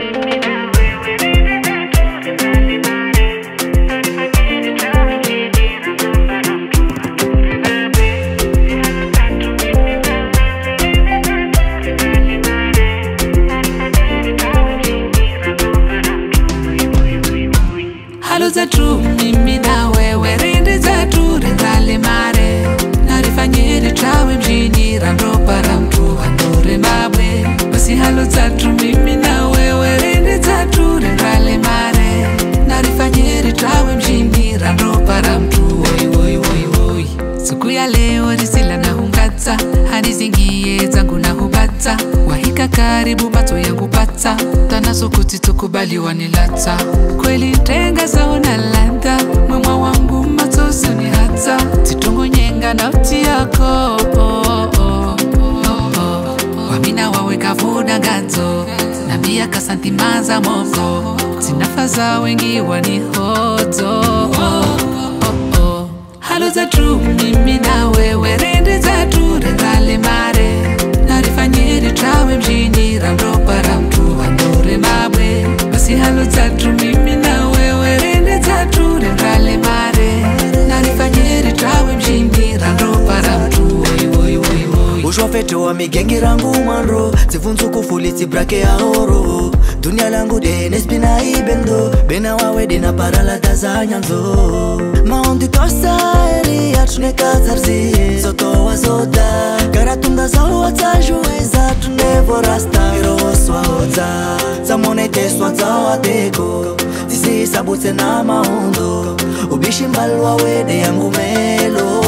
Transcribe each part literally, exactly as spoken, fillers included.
Halo za true mimi na wewe rende za true rendale mare narifanyiri trawe mjini ramropa ramtu andore mabwe basi halo za true mimi na wewe rende za true rendale mare narifanyiri trawe mjini ramropa ramtu oi oi oi oi siku ya leo risila na hungata hadi zingie zangu na hubata wahika karibu mato yangu pata tana sokuti tukubali wanilata kweli tenga zaona landa mama wangu matosi ni hata titongo nyenga na uti yako oh, oh, oh, oh. Wamina waweka vuda gato na mia kasanti maza moko tinafaza wengi wanihoto oh, oh, oh. Halo za true mimi na wewe rende za true rendale mare narifanyiri trawe mjini ramropa ramtu andore mabwe basi halo za true mimi na wewe rende za true rendale mare narifanyiri trawe mjini ramropa ramtu oi oi oi oi ushwafete wa migengi rangu manro tivunzu kufuli tibrake ya oro dunia langu denes bina ibendo bena wawe dina parala tazanyanzo maundi tosta eri atune kazarzi soto wa soda karatunga zawa tajueza tunevo rasta iro swauza zamone teswa zawa teko zisi sabute na maundo ubishi mbalwa wede yangu melo.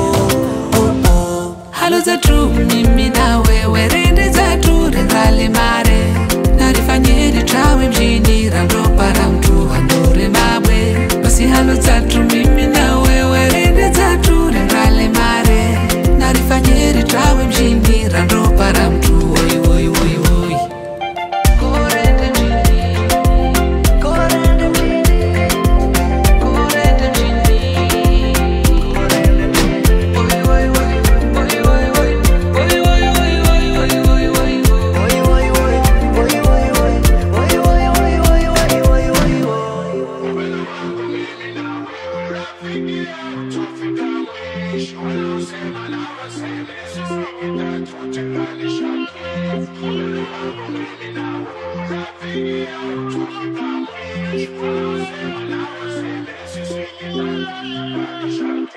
Halo za true mimi na wewe rende za true rendale mare narifanyiri trawe mjini ramropa ramtu andore mabwe basi halo za true mimi na wewe rende za true rendale mare narifanyiri trawe mjini ramropa ramtu oi oi oi oi korende mjini korende mjini korende mjini oi oi oi Shut